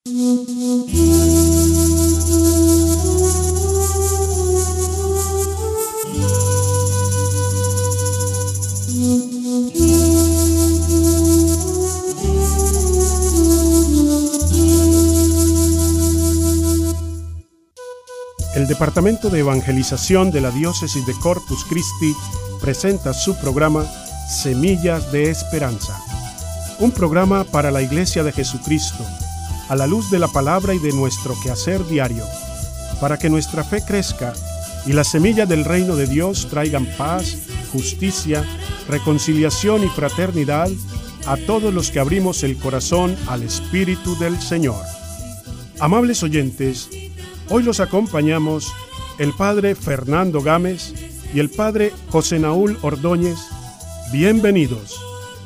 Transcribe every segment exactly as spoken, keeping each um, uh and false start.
El Departamento de Evangelización de la Diócesis de Corpus Christi presenta su programa Semillas de Esperanza, un programa para la Iglesia de Jesucristo, a la luz de la palabra y de nuestro quehacer diario, para que nuestra fe crezca y las semillas del reino de Dios traigan paz, justicia, reconciliación y fraternidad a todos los que abrimos el corazón al Espíritu del Señor. Amables oyentes, hoy los acompañamos el Padre Fernando Gámez y el Padre José Naúl Ordóñez. Bienvenidos.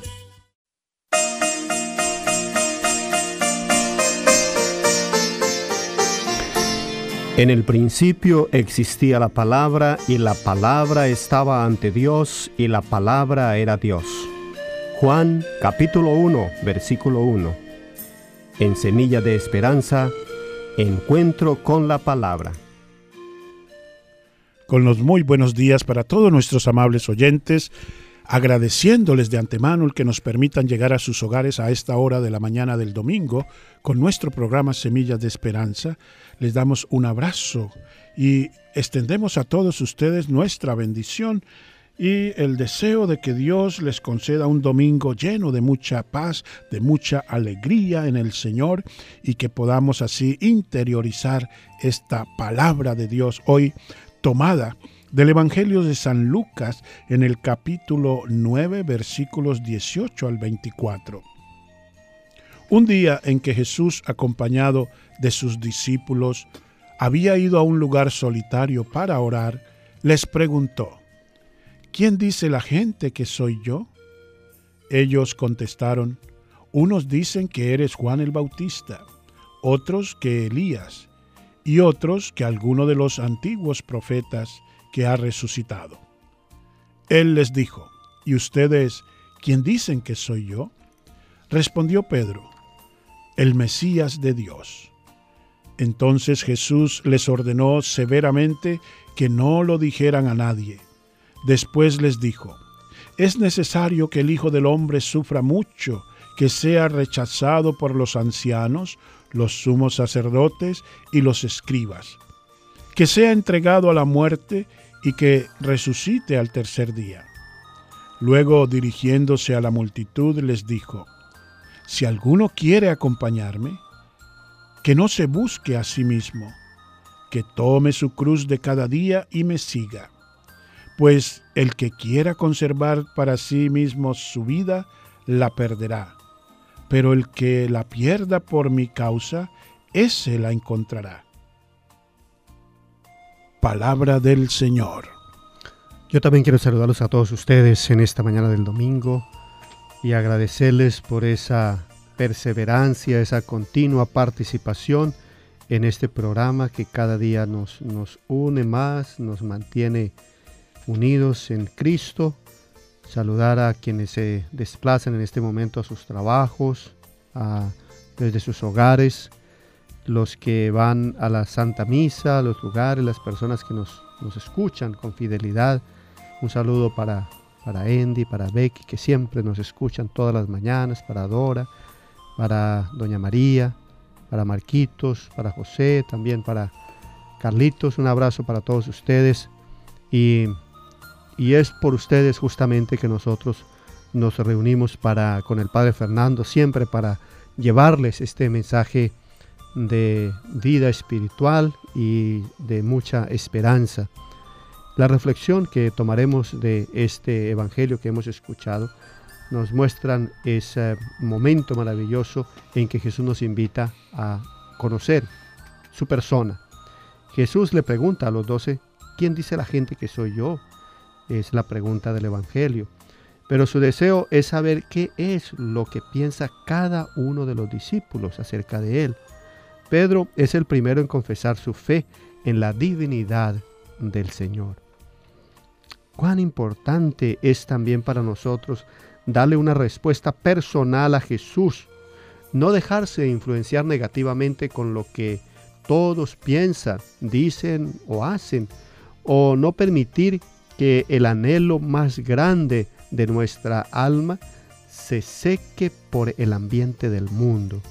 En el principio existía la palabra, y la palabra estaba ante Dios, y la palabra era Dios. Juan capítulo uno, versículo uno. En Semilla de Esperanza, encuentro con la palabra. Con los muy buenos días para todos nuestros amables oyentes, agradeciéndoles de antemano el que nos permitan llegar a sus hogares a esta hora de la mañana del domingo con nuestro programa Semillas de Esperanza. Les damos un abrazo y extendemos a todos ustedes nuestra bendición y el deseo de que Dios les conceda un domingo lleno de mucha paz, de mucha alegría en el Señor, y que podamos así interiorizar esta palabra de Dios hoy tomada del Evangelio de San Lucas en el capítulo nueve, versículos dieciocho al veinticuatro. Un día en que Jesús, acompañado de sus discípulos, había ido a un lugar solitario para orar, les preguntó: ¿Quién dice la gente que soy yo? Ellos contestaron: unos dicen que eres Juan el Bautista, otros que Elías, y otros que alguno de los antiguos profetas que ha resucitado. Él les dijo: ¿y ustedes quién dicen que soy yo? Respondió Pedro: el Mesías de Dios. Entonces Jesús les ordenó severamente que no lo dijeran a nadie. Después les dijo: es necesario que el Hijo del Hombre sufra mucho, que sea rechazado por los ancianos, los sumos sacerdotes y los escribas, que sea entregado a la muerte y que resucite al tercer día. Luego, dirigiéndose a la multitud, les dijo: si alguno quiere acompañarme, que no se busque a sí mismo, que tome su cruz de cada día y me siga. Pues el que quiera conservar para sí mismo su vida, la perderá. Pero el que la pierda por mi causa, ese la encontrará. Palabra del Señor. Yo también quiero saludarlos a todos ustedes en esta mañana del domingo y agradecerles por esa perseverancia, esa continua participación en este programa que cada día nos, nos une más, nos mantiene unidos en Cristo. Saludar a quienes se desplazan en este momento a sus trabajos, a, desde sus hogares, los que van a la Santa Misa, los lugares, las personas que nos, nos escuchan con fidelidad. Un saludo para, para Andy, para Becky, que siempre nos escuchan todas las mañanas, para Dora, para Doña María, para Marquitos, para José, también para Carlitos. Un abrazo para todos ustedes. Y, y es por ustedes justamente que nosotros nos reunimos para, con el Padre Fernando, siempre para llevarles este mensaje de vida espiritual y de mucha esperanza. La reflexión que tomaremos de este evangelio que hemos escuchado nos muestran ese momento maravilloso en que Jesús nos invita a conocer su persona. Jesús le pregunta a los doce: ¿quién dice la gente que soy yo? Es la pregunta del evangelio. Pero su deseo es saber qué es lo que piensa cada uno de los discípulos acerca de él. Pedro es el primero en confesar su fe en la divinidad del Señor. Cuán importante es también para nosotros darle una respuesta personal a Jesús, no dejarse influenciar negativamente con lo que todos piensan, dicen o hacen, o no permitir que el anhelo más grande de nuestra alma se seque por el ambiente del mundo.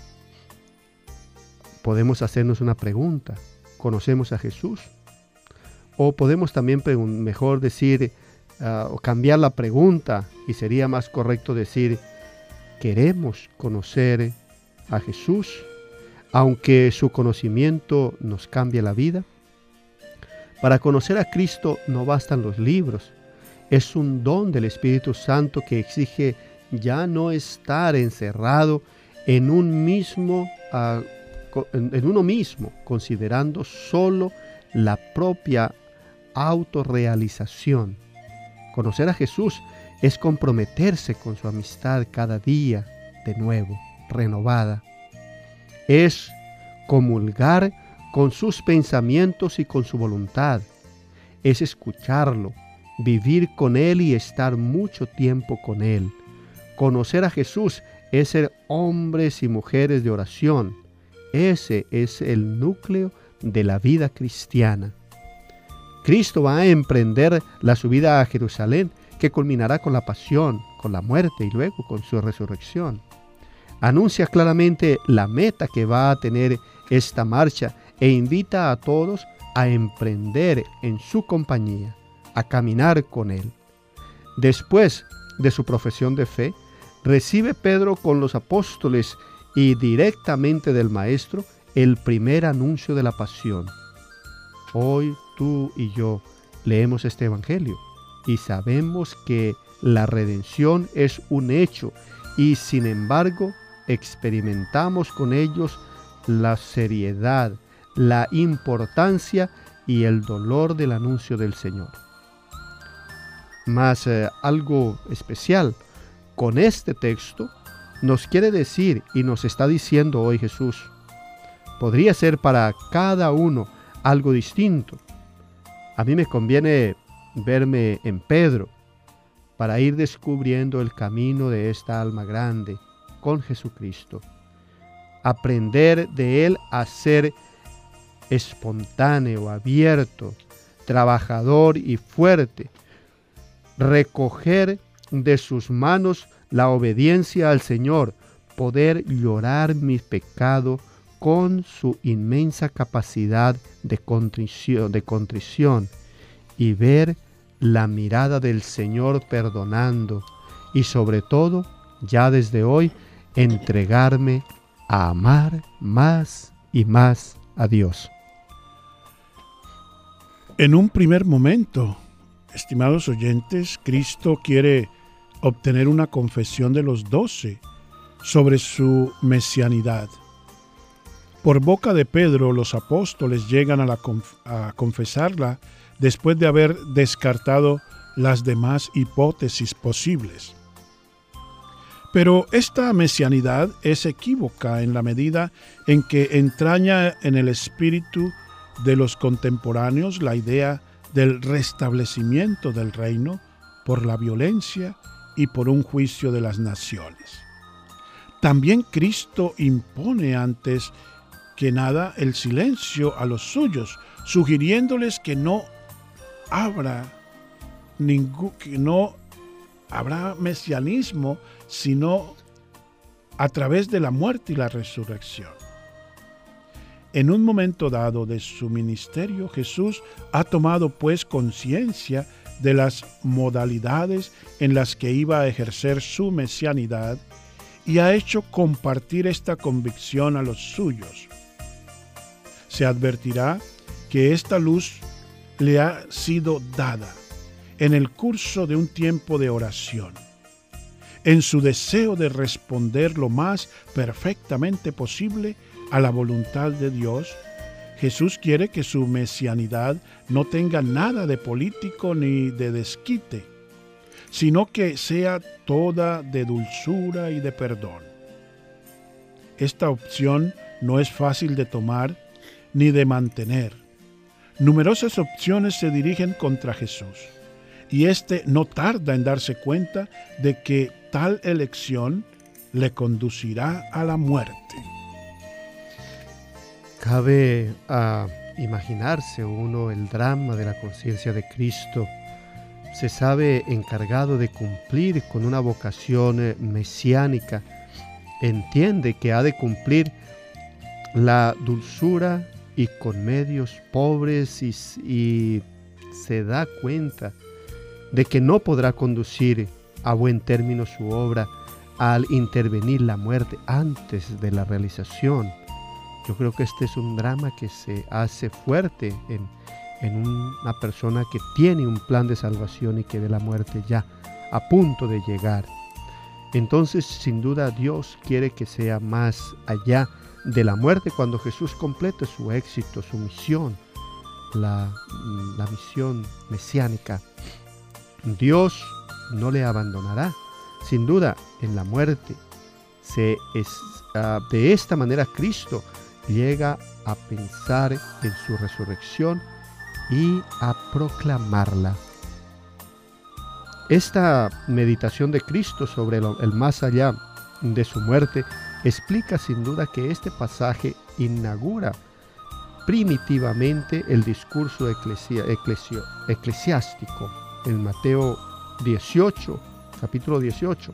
Podemos hacernos una pregunta: ¿conocemos a Jesús? O podemos también, mejor decir, uh, o cambiar la pregunta, y sería más correcto decir: ¿queremos conocer a Jesús, aunque su conocimiento nos cambie la vida? Para conocer a Cristo no bastan los libros. Es un don del Espíritu Santo que exige ya no estar encerrado en un mismo, uh, en uno mismo, considerando solo la propia autorrealización. Conocer a Jesús es comprometerse con su amistad cada día de nuevo, renovada. Es comulgar con sus pensamientos y con su voluntad. Es escucharlo, vivir con Él y estar mucho tiempo con Él. Conocer a Jesús es ser hombres y mujeres de oración. Ese es el núcleo de la vida cristiana. Cristo va a emprender la subida a Jerusalén, que culminará con la pasión, con la muerte y luego con su resurrección. Anuncia claramente la meta que va a tener esta marcha e invita a todos a emprender en su compañía, a caminar con Él. Después de su profesión de fe, recibe Pedro con los apóstoles y directamente del Maestro el primer anuncio de la pasión. Hoy tú y yo leemos este evangelio y sabemos que la redención es un hecho, y sin embargo experimentamos con ellos la seriedad, la importancia y el dolor del anuncio del Señor. Mas eh, algo especial con este texto nos quiere decir y nos está diciendo hoy Jesús. Podría ser para cada uno algo distinto. A mí me conviene verme en Pedro para ir descubriendo el camino de esta alma grande con Jesucristo. Aprender de Él a ser espontáneo, abierto, trabajador y fuerte. Recoger de sus manos la obediencia al Señor, poder llorar mi pecado con su inmensa capacidad de contrición, de contrición y ver la mirada del Señor perdonando, y sobre todo, ya desde hoy, entregarme a amar más y más a Dios. En un primer momento, estimados oyentes, Cristo quiere obtener una confesión de los doce sobre su mesianidad. Por boca de Pedro, los apóstoles llegan a, la conf- a confesarla después de haber descartado las demás hipótesis posibles. Pero esta mesianidad es equívoca en la medida en que entraña en el espíritu de los contemporáneos la idea del restablecimiento del reino por la violencia y por un juicio de las naciones. También Cristo impone antes que nada el silencio a los suyos, sugiriéndoles que no habrá ningún, que no habrá mesianismo sino a través de la muerte y la resurrección. En un momento dado de su ministerio, Jesús ha tomado pues conciencia de las modalidades en las que iba a ejercer su mesianidad y ha hecho compartir esta convicción a los suyos. Se advertirá que esta luz le ha sido dada en el curso de un tiempo de oración. En su deseo de responder lo más perfectamente posible a la voluntad de Dios, Jesús quiere que su mesianidad no tenga nada de político ni de desquite, sino que sea toda de dulzura y de perdón. Esta opción no es fácil de tomar ni de mantener. Numerosas opciones se dirigen contra Jesús, y éste no tarda en darse cuenta de que tal elección le conducirá a la muerte. Cabe a imaginarse uno el drama de la conciencia de Cristo. Se sabe encargado de cumplir con una vocación mesiánica. Entiende que ha de cumplir la dulzura y con medios pobres y, y se da cuenta de que no podrá conducir a buen término su obra al intervenir la muerte antes de la realización. Yo creo que este es un drama que se hace fuerte en, en una persona que tiene un plan de salvación y que ve la muerte ya a punto de llegar. Entonces, sin duda, Dios quiere que sea más allá de la muerte cuando Jesús complete su éxito, su misión, la, la misión mesiánica. Dios no le abandonará. Sin duda, en la muerte, se es, uh, de esta manera Cristo llega a pensar en su resurrección y a proclamarla. Esta meditación de Cristo sobre el, el más allá de su muerte explica sin duda que este pasaje inaugura primitivamente el discurso eclesia, eclesio, eclesiástico en Mateo dieciocho, capítulo dieciocho.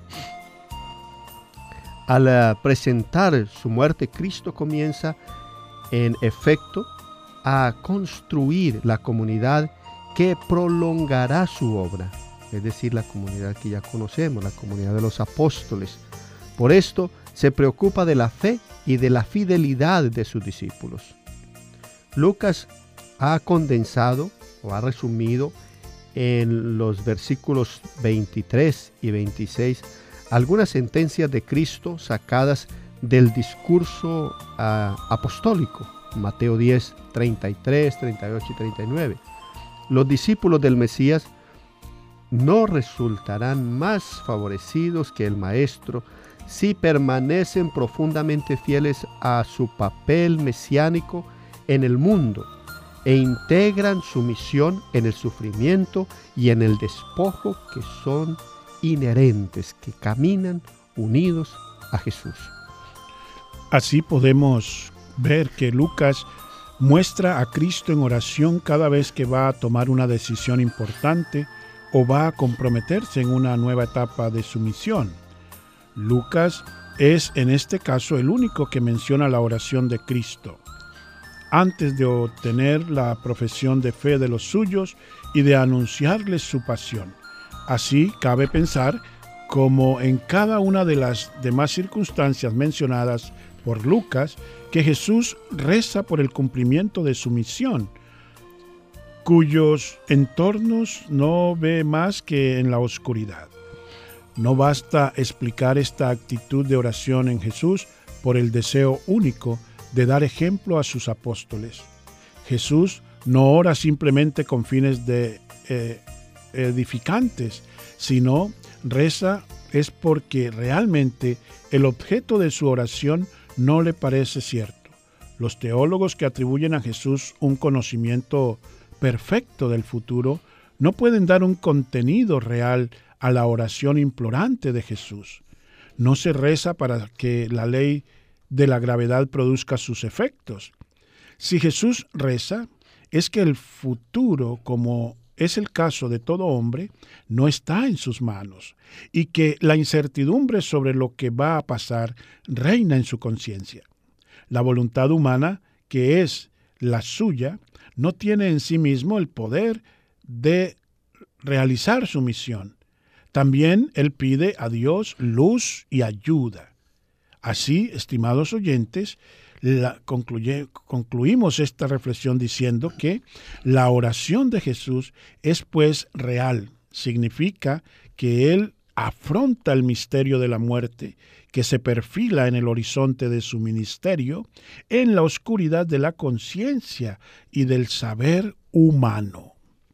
Al uh, presentar su muerte, Cristo comienza en efecto a construir la comunidad que prolongará su obra, es decir, la comunidad que ya conocemos, la comunidad de los apóstoles. Por esto se preocupa de la fe y de la fidelidad de sus discípulos. Lucas ha condensado o ha resumido en los versículos veintitrés y veintiséis algunas sentencias de Cristo sacadas del discurso uh, apostólico, Mateo diez, treinta y tres, treinta y ocho y treinta y nueve. Los discípulos del Mesías no resultarán más favorecidos que el Maestro si permanecen profundamente fieles a su papel mesiánico en el mundo e integran su misión en el sufrimiento y en el despojo que son inherentes, que caminan unidos a Jesús. Así podemos ver que Lucas muestra a Cristo en oración cada vez que va a tomar una decisión importante o va a comprometerse en una nueva etapa de su misión. Lucas es en este caso el único que menciona la oración de Cristo antes de obtener la profesión de fe de los suyos y de anunciarles su pasión. Así cabe pensar, como en cada una de las demás circunstancias mencionadas por Lucas, que Jesús reza por el cumplimiento de su misión, cuyos entornos no ve más que en la oscuridad. No basta explicar esta actitud de oración en Jesús por el deseo único de dar ejemplo a sus apóstoles. Jesús no ora simplemente con fines de eh, edificantes, sino reza es porque realmente el objeto de su oración no le parece cierto. Los teólogos que atribuyen a Jesús un conocimiento perfecto del futuro no pueden dar un contenido real a la oración implorante de Jesús. No se reza para que la ley de la gravedad produzca sus efectos. Si Jesús reza, es que el futuro, como es el caso de todo hombre, no está en sus manos, y que la incertidumbre sobre lo que va a pasar reina en su conciencia. La voluntad humana, que es la suya, no tiene en sí mismo el poder de realizar su misión. También él pide a Dios luz y ayuda. Así, estimados oyentes, la concluye, concluimos esta reflexión diciendo que la oración de Jesús es pues real. Significa que él afronta el misterio de la muerte que se perfila en el horizonte de su ministerio, en la oscuridad de la conciencia y del saber humano.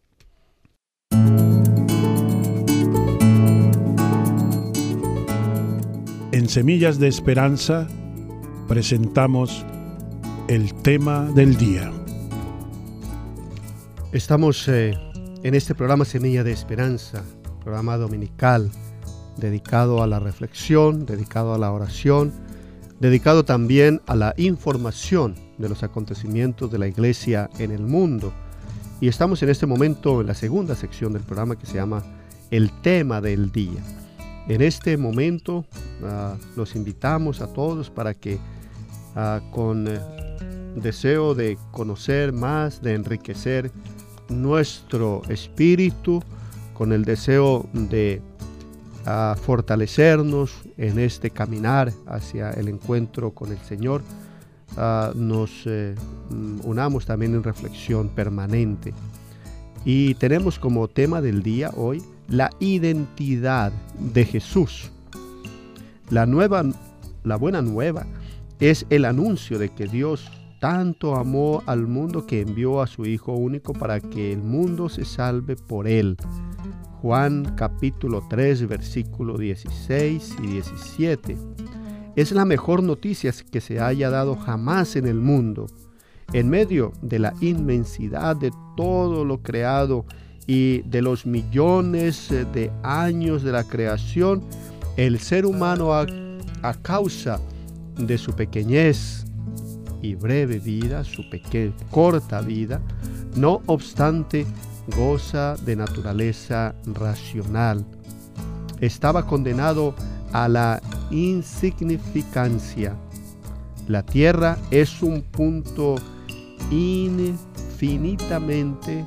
En Semillas de Esperanza presentamos el tema del día. Estamos eh, en este programa Semilla de Esperanza, programa dominical, dedicado a la reflexión, dedicado a la oración, dedicado también a la información de los acontecimientos de la iglesia en el mundo. Y estamos en este momento en la segunda sección del programa que se llama El tema del día. En este momento uh, los invitamos a todos para que uh, con uh, deseo de conocer más, de enriquecer nuestro espíritu, con el deseo de uh, fortalecernos en este caminar hacia el encuentro con el Señor, uh, nos uh, unamos también en reflexión permanente. Y tenemos como tema del día hoy la identidad de Jesús. La nueva, la buena nueva es el anuncio de que Dios tanto amó al mundo que envió a su Hijo único para que el mundo se salve por él. Juan capítulo tres, versículo dieciséis y diecisiete. Es la mejor noticia que se haya dado jamás en el mundo. En medio de la inmensidad de todo lo creado y de los millones de años de la creación, el ser humano a, a causa de su pequeñez y breve vida, su pequeña, corta vida, no obstante, goza de naturaleza racional. Estaba condenado a la insignificancia. La tierra es un punto infinitamente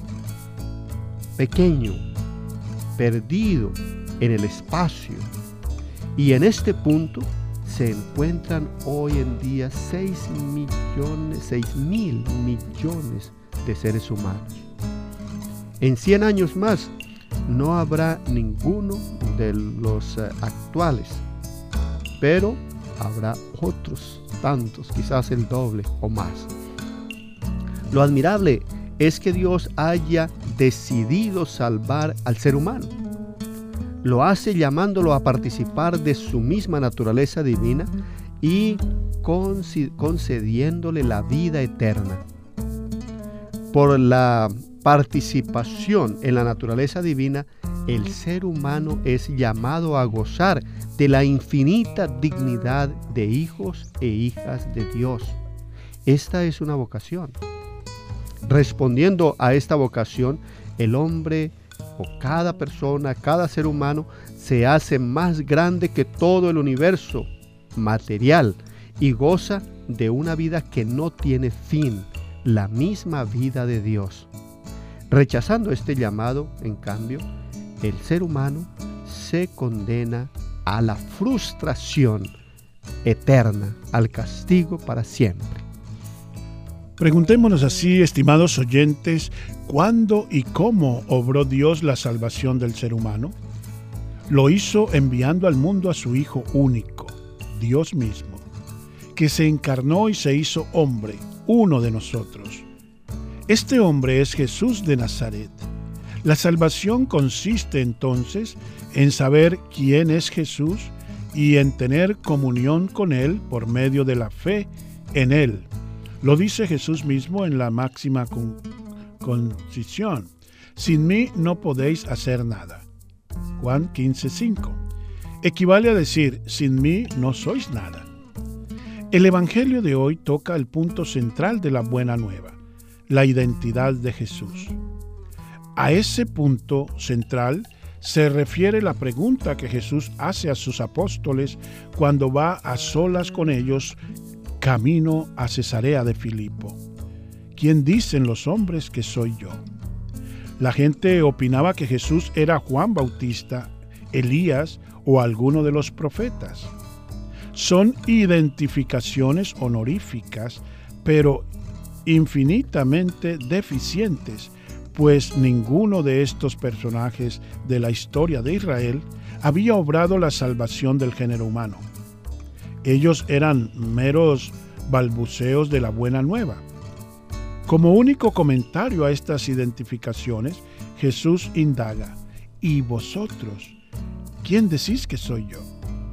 pequeño, perdido en el espacio, y en este punto se encuentran hoy en día seis millones, seis mil millones de seres humanos. En cien años más no habrá ninguno de los actuales, pero habrá otros tantos, quizás el doble o más. Lo admirable es que Dios haya decidido salvar al ser humano. Lo hace llamándolo a participar de su misma naturaleza divina y concediéndole la vida eterna. Por la participación en la naturaleza divina, el ser humano es llamado a gozar de la infinita dignidad de hijos e hijas de Dios. Esta es una vocación. Respondiendo a esta vocación, el hombre o cada persona, cada ser humano se hace más grande que todo el universo material y goza de una vida que no tiene fin, la misma vida de Dios. Rechazando este llamado, en cambio, el ser humano se condena a la frustración eterna, al castigo para siempre. Preguntémonos así, estimados oyentes, ¿cuándo y cómo obró Dios la salvación del ser humano? Lo hizo enviando al mundo a su Hijo único, Dios mismo, que se encarnó y se hizo hombre, uno de nosotros. Este hombre es Jesús de Nazaret. La salvación consiste entonces en saber quién es Jesús y en tener comunión con Él por medio de la fe en Él. Lo dice Jesús mismo en la máxima con, concisión. Sin mí no podéis hacer nada. Juan quince, cinco. Equivale a decir, sin mí no sois nada. El Evangelio de hoy toca el punto central de la buena nueva, la identidad de Jesús. A ese punto central se refiere la pregunta que Jesús hace a sus apóstoles cuando va a solas con ellos camino a Cesarea de Filipo. ¿Quién dicen los hombres que soy yo? La gente opinaba que Jesús era Juan Bautista, Elías o alguno de los profetas. Son identificaciones honoríficas, pero infinitamente deficientes, pues ninguno de estos personajes de la historia de Israel había obrado la salvación del género humano. Ellos eran meros balbuceos de la buena nueva. Como único comentario a estas identificaciones, Jesús indaga, ¿y vosotros? ¿Quién decís que soy yo?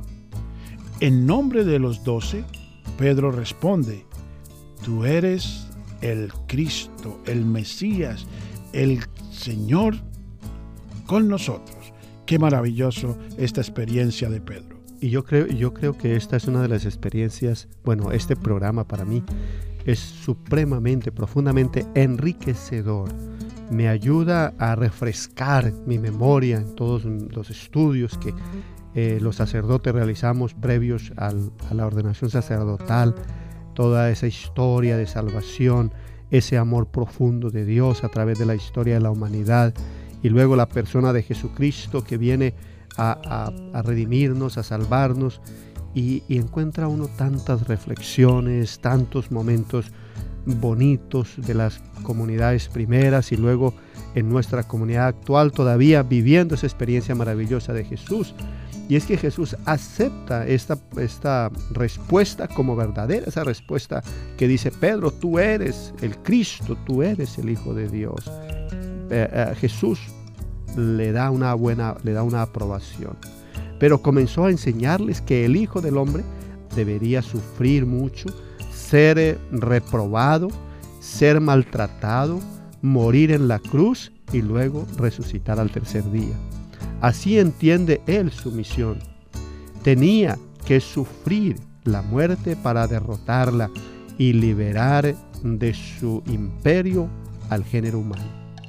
En nombre de los doce, Pedro responde, tú eres el Cristo, el Mesías, el Señor con nosotros. Qué maravilloso esta experiencia de Pedro. Y yo creo, yo creo que esta es una de las experiencias, bueno, este programa para mí es supremamente, profundamente enriquecedor. Me ayuda a refrescar mi memoria en todos los estudios que eh, los sacerdotes realizamos previos al, a la ordenación sacerdotal, toda esa historia de salvación, ese amor profundo de Dios a través de la historia de la humanidad, y luego la persona de Jesucristo que viene a, a, a redimirnos, a salvarnos, y, y encuentra uno tantas reflexiones, tantos momentos bonitos de las comunidades primeras y luego en nuestra comunidad actual todavía viviendo esa experiencia maravillosa de Jesús. Y es que Jesús acepta esta, esta respuesta como verdadera, esa respuesta que dice: Pedro, tú eres el Cristo, tú eres el Hijo de Dios. Eh, eh, Jesús le da una buena, le da una aprobación, pero comenzó a enseñarles que el Hijo del Hombre debería sufrir mucho, ser reprobado, ser maltratado, morir en la cruz y luego resucitar al tercer día. Así entiende él su misión. Tenía que sufrir la muerte para derrotarla y liberar de su imperio al género humano.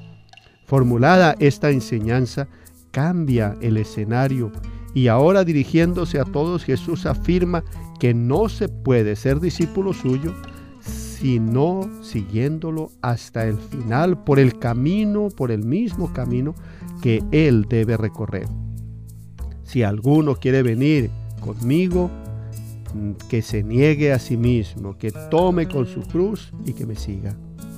Formulada esta enseñanza, cambia el escenario y ahora, dirigiéndose a todos, Jesús afirma que no se puede ser discípulo suyo sino siguiéndolo hasta el final por el camino, por el mismo camino que él debe recorrer. Si alguno quiere venir conmigo, que se niegue a sí mismo, que tome con su cruz y que me siga.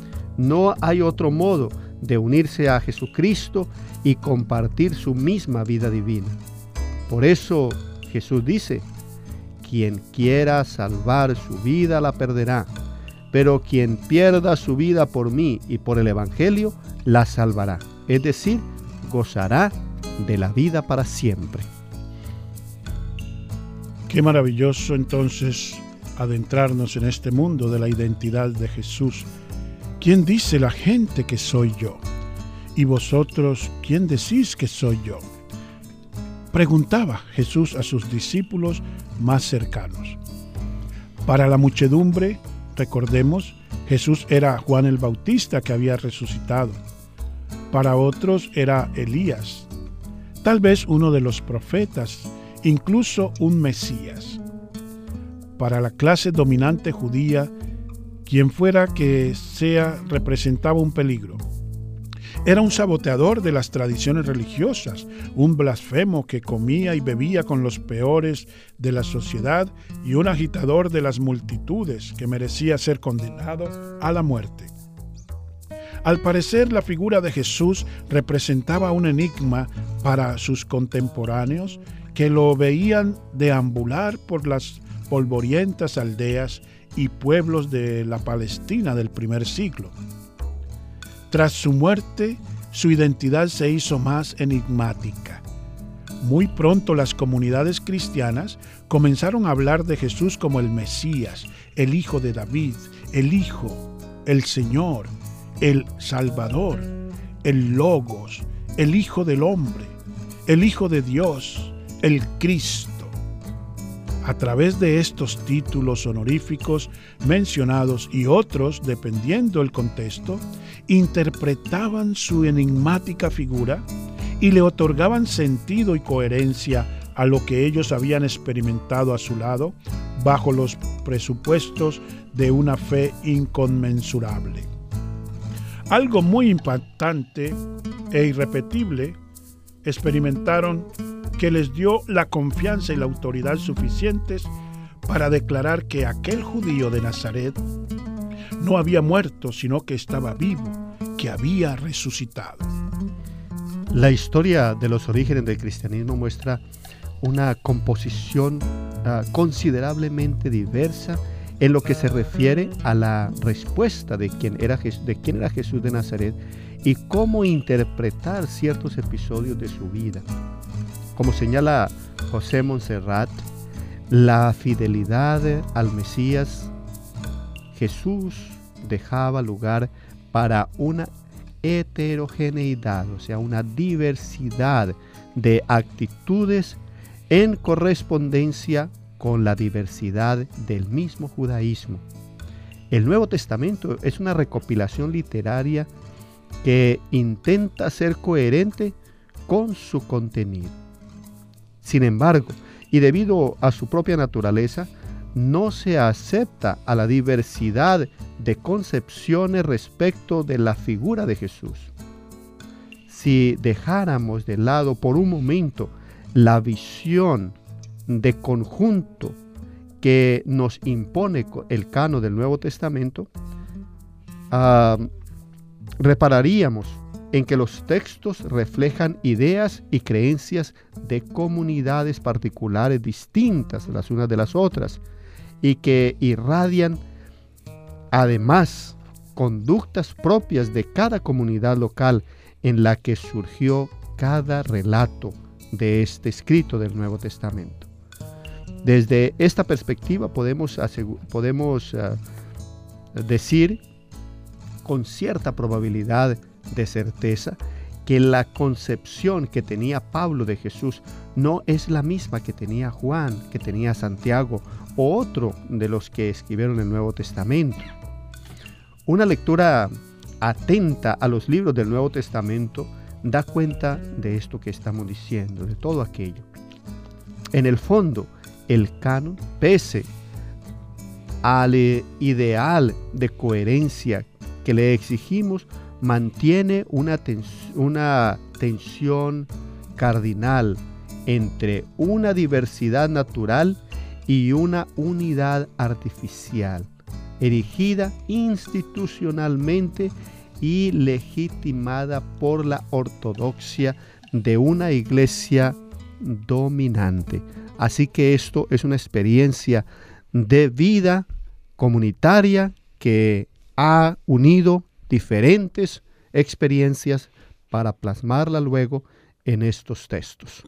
No hay otro modo de unirse a Jesucristo y compartir su misma vida divina. Por eso Jesús dice: quien quiera salvar su vida la perderá, pero quien pierda su vida por mí y por el Evangelio la salvará. Es decir, gozará de la vida para siempre. Qué maravilloso entonces adentrarnos en este mundo de la identidad de Jesús. ¿Quién dice la gente que soy yo? ¿Y vosotros quién decís que soy yo? Preguntaba Jesús a sus discípulos más cercanos. Para la muchedumbre, recordemos, Jesús era Juan el Bautista que había resucitado. Para otros era Elías, tal vez uno de los profetas, incluso un Mesías. Para la clase dominante judía, quien fuera que sea representaba un peligro. Era un saboteador de las tradiciones religiosas, un blasfemo que comía y bebía con los peores de la sociedad y un agitador de las multitudes que merecía ser condenado a la muerte. Al parecer, la figura de Jesús representaba un enigma para sus contemporáneos que lo veían deambular por las polvorientas aldeas y pueblos de la Palestina del primer siglo. Tras su muerte, su identidad se hizo más enigmática. Muy pronto las comunidades cristianas comenzaron a hablar de Jesús como el Mesías, el Hijo de David, el Hijo, el Señor, el Salvador, el Logos, el Hijo del Hombre, el Hijo de Dios, el Cristo. A través de estos títulos honoríficos mencionados y otros, dependiendo el contexto, interpretaban su enigmática figura y le otorgaban sentido y coherencia a lo que ellos habían experimentado a su lado, bajo los presupuestos de una fe inconmensurable. Algo muy impactante e irrepetible experimentaron que les dio la confianza y la autoridad suficientes para declarar que aquel judío de Nazaret no había muerto, sino que estaba vivo, que había resucitado. La historia de los orígenes del cristianismo muestra una composición uh, considerablemente diversa en lo que se refiere a la respuesta de quién era, de quién era Jesús de Nazaret y cómo interpretar ciertos episodios de su vida. Como señala José Montserrat, la fidelidad al Mesías, Jesús dejaba lugar para una heterogeneidad, o sea, una diversidad de actitudes en correspondencia con la diversidad del mismo judaísmo. El Nuevo Testamento es una recopilación literaria que intenta ser coherente con su contenido. Sin embargo, y debido a su propia naturaleza, no se acepta a la diversidad de concepciones respecto de la figura de Jesús. Si dejáramos de lado por un momento la visión de conjunto que nos impone el canon del Nuevo Testamento, uh, repararíamos en que los textos reflejan ideas y creencias de comunidades particulares distintas las unas de las otras y que irradian además conductas propias de cada comunidad local en la que surgió cada relato de este escrito del Nuevo Testamento. Desde esta perspectiva podemos, podemos uh, decir con cierta probabilidad de certeza que la concepción que tenía Pablo de Jesús no es la misma que tenía Juan, que tenía Santiago o otro de los que escribieron el Nuevo Testamento. Una lectura atenta a los libros del Nuevo Testamento da cuenta de esto que estamos diciendo, de todo aquello. En el fondo, el canon, pese al ideal de coherencia que le exigimos, mantiene una, tens una tensión cardinal entre una diversidad natural y una unidad artificial, erigida institucionalmente y legitimada por la ortodoxia de una iglesia dominante. Así que esto es una experiencia de vida comunitaria que ha unido diferentes experiencias para plasmarla luego en estos textos.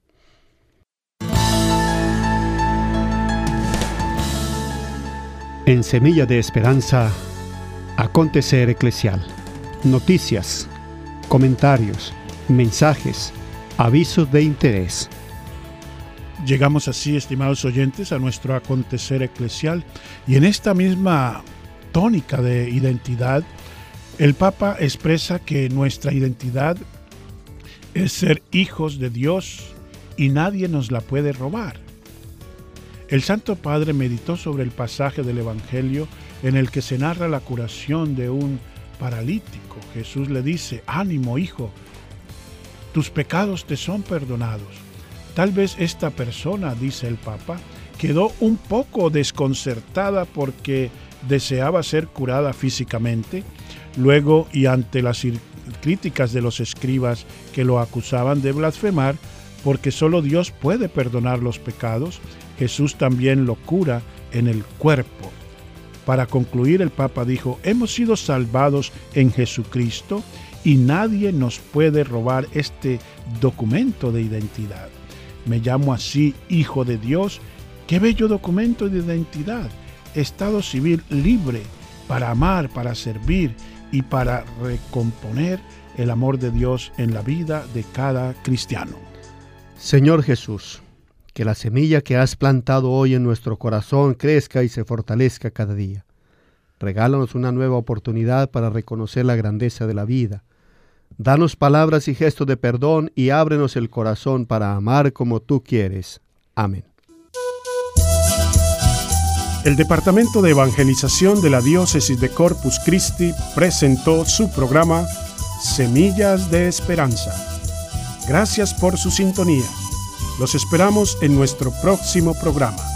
En Semilla de Esperanza, acontecer eclesial. Noticias, comentarios, mensajes, avisos de interés. Llegamos así, estimados oyentes, a nuestro acontecer eclesial, y en esta misma tónica de identidad, el Papa expresa que nuestra identidad es ser hijos de Dios y nadie nos la puede robar. El Santo Padre meditó sobre el pasaje del Evangelio en el que se narra la curación de un paralítico. Jesús le dice: ánimo, hijo, tus pecados te son perdonados. Tal vez esta persona, dice el Papa, quedó un poco desconcertada porque deseaba ser curada físicamente. Luego, y ante las críticas de los escribas que lo acusaban de blasfemar, porque solo Dios puede perdonar los pecados, Jesús también lo cura en el cuerpo. Para concluir, el Papa dijo: hemos sido salvados en Jesucristo y nadie nos puede robar este documento de identidad. Me llamo así, hijo de Dios. ¡Qué bello documento de identidad! Estado civil libre para amar, para servir y para recomponer el amor de Dios en la vida de cada cristiano. Señor Jesús, que la semilla que has plantado hoy en nuestro corazón crezca y se fortalezca cada día. Regálanos una nueva oportunidad para reconocer la grandeza de la vida. Danos palabras y gestos de perdón y ábrenos el corazón para amar como tú quieres. Amén. El Departamento de Evangelización de la Diócesis de Corpus Christi presentó su programa Semillas de Esperanza. Gracias por su sintonía. Los esperamos en nuestro próximo programa.